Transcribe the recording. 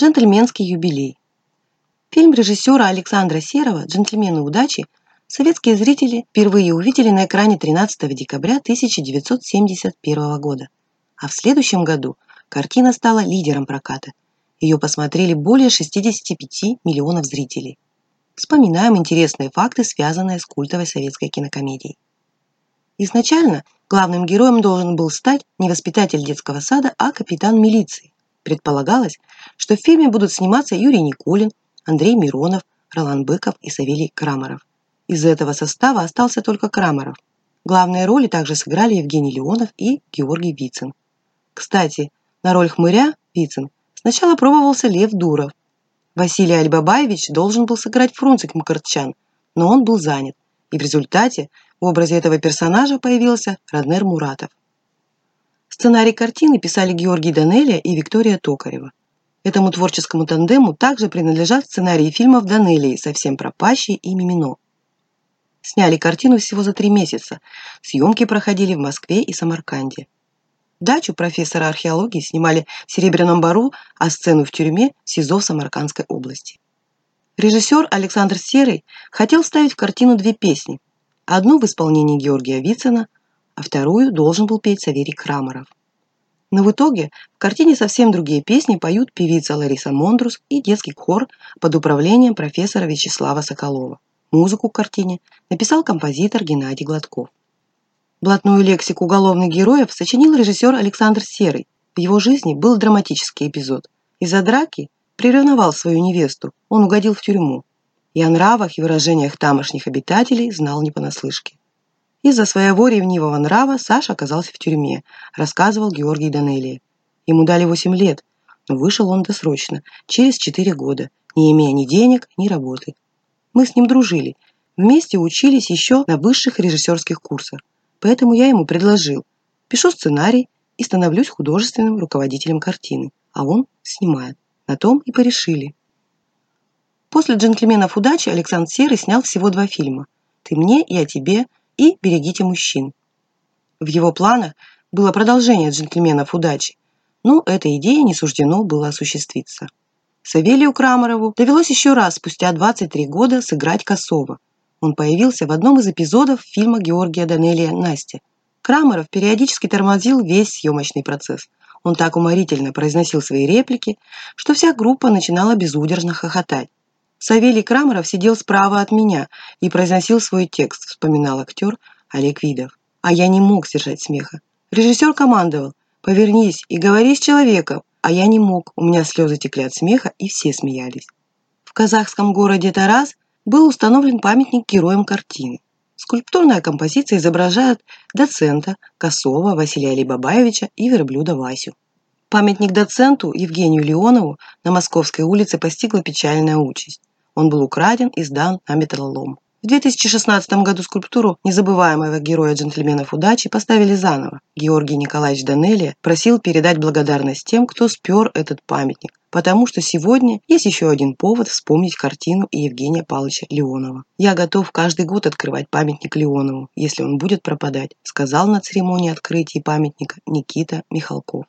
Джентльменский юбилей. Фильм режиссера Александра Серова «Джентльмены удачи» советские зрители впервые увидели на экране 13 декабря 1971 года. А в следующем году картина стала лидером проката. Ее посмотрели более 65 миллионов зрителей. Вспоминаем интересные факты, связанные с культовой советской кинокомедией. Изначально главным героем должен был стать не воспитатель детского сада, а капитан милиции. Предполагалось, что в фильме будут сниматься Юрий Никулин, Андрей Миронов, Ролан Быков и Савелий Крамаров. Из этого состава остался только Крамаров. Главные роли также сыграли Евгений Леонов и Георгий Вицин. Кстати, на роль хмыря Вицин сначала пробовался Лев Дуров. Василий Альбабаевич должен был сыграть Фрунзик Мкртчян, но он был занят, и в результате в образе этого персонажа появился Раднер Муратов. Сценарий картины писали Георгий Данелия и Виктория Токарева. Этому творческому тандему также принадлежат сценарии фильмов Данелии «Совсем пропащий» и «Мимино». Сняли картину всего за 3 месяца. Съемки проходили в Москве и Самарканде. Дачу профессора археологии снимали в Серебряном Бору, а сцену в тюрьме в СИЗО Самаркандской области. Режиссер Александр Серый хотел вставить в картину 2 песни. Одну в исполнении Георгия Вицина, а вторую должен был петь Савелий Крамаров. Но в итоге в картине совсем другие песни поют певица Лариса Мондрус и детский хор под управлением профессора Вячеслава Соколова. Музыку к картине написал композитор Геннадий Гладков. Блатную лексику уголовных героев сочинил режиссер Александр Серый. В его жизни был драматический эпизод. Из-за драки приревновал свою невесту, он угодил в тюрьму. И о нравах и выражениях тамошних обитателей знал не понаслышке. Из-за своего ревнивого нрава Саша оказался в тюрьме, рассказывал Георгий Данелия. Ему дали 8 лет, но вышел он досрочно, через 4 года, не имея ни денег, ни работы. Мы с ним дружили, вместе учились еще на высших режиссерских курсах, поэтому я ему предложил: пишу сценарий и становлюсь художественным руководителем картины, а он снимает. На том и порешили. После «Джентльменов удачи» Александр Серый снял всего 2 фильма: «Ты мне, я тебе» и «Берегите мужчин». В его планах было продолжение «Джентльменов удачи», но этой идее не суждено было осуществиться. Савелию Крамарову довелось еще раз спустя 23 года сыграть Косого. Он появился в одном из эпизодов фильма Георгия Данелия «Настя». Крамаров периодически тормозил весь съемочный процесс. Он так уморительно произносил свои реплики, что вся группа начинала безудержно хохотать. Савелий Крамаров сидел справа от меня и произносил свой текст, вспоминал актер Олег Видов. А я не мог сдержать смеха. Режиссер командовал: повернись и говори с человеком. А я не мог, у меня слезы текли от смеха, и все смеялись. В казахском городе Тараз был установлен памятник героям картины. Скульптурная композиция изображает доцента, Косова, Василия Алибабаевича и верблюда Васю. Памятник доценту Евгению Леонову на Московской улице постигла печальная участь. Он был украден и сдан на металлолом. В 2016 году скульптуру незабываемого героя «Джентльменов удачи» поставили заново. Георгий Николаевич Данелия просил передать благодарность тем, кто спер этот памятник, потому что сегодня есть еще один повод вспомнить картину и Евгения Павловича Леонова. «Я готов каждый год открывать памятник Леонову, если он будет пропадать», сказал на церемонии открытия памятника Никита Михалков.